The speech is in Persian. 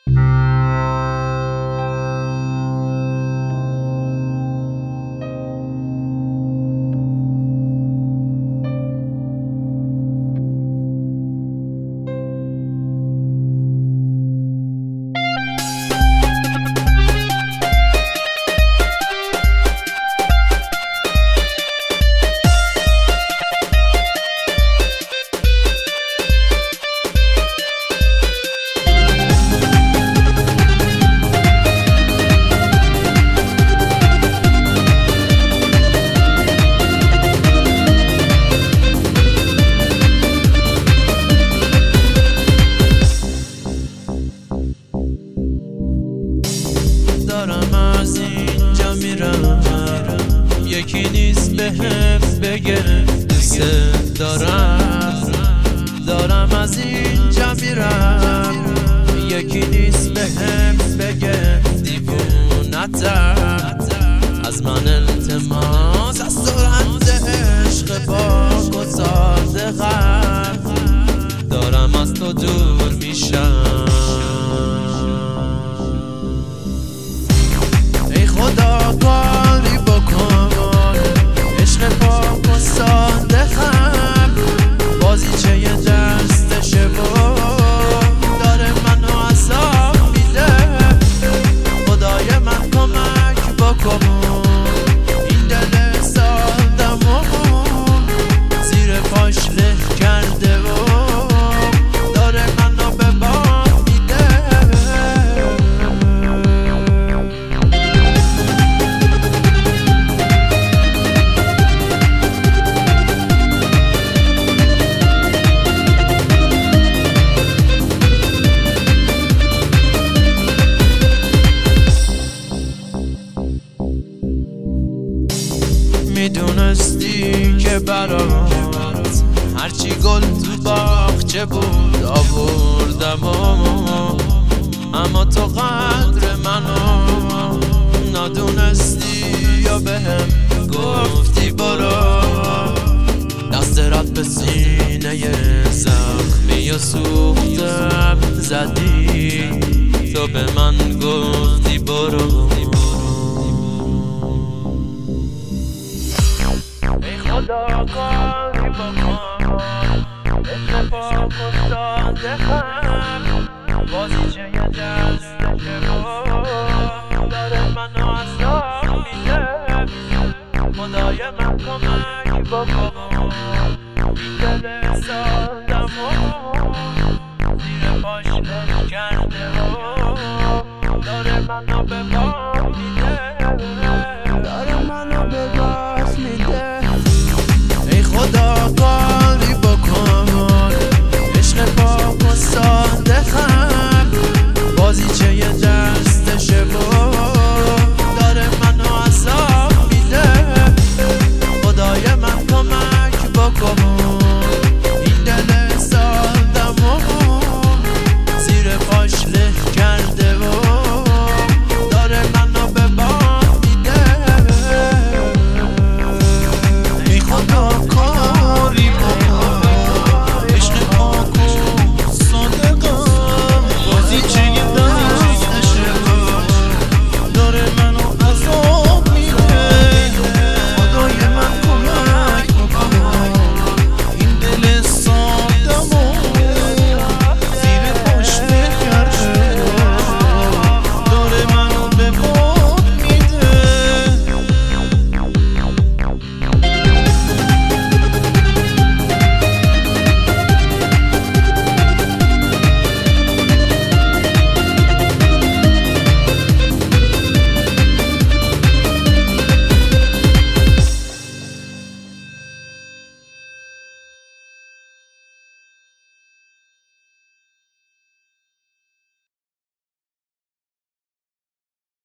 دارم از اینجا میرم، یکی نیست بهم بگه دوست دارم از اینجا میرم، یکی نیست بهم بگه دیوونتم. از من التماس از سرعت عشق پاک و صادقم، دارم از تو دور میشم. ای خدا کاری بکن، عشق پاک و صادقم بازیچه دستشه و داره منو عذاب میده. خدای من کمک بکن، این دل سادمو زیر پاش له کرده و داره منو به باد میده. میدونستی که برات هرچی گل تو باغچه بود آوردم، اما تو قدر منو ندونستی یا بهم گفتی برو. دست رد به سینه زخمی و سوختم زدی، تو به من گفتی برو. خدا کاری بکن، عشق پاک و صادقم بازیچه دستشه و داره منو عذاب میده. خدای من کمک بکن، این دل سادمو زیر پاش له کرده و داره منو به باد میده.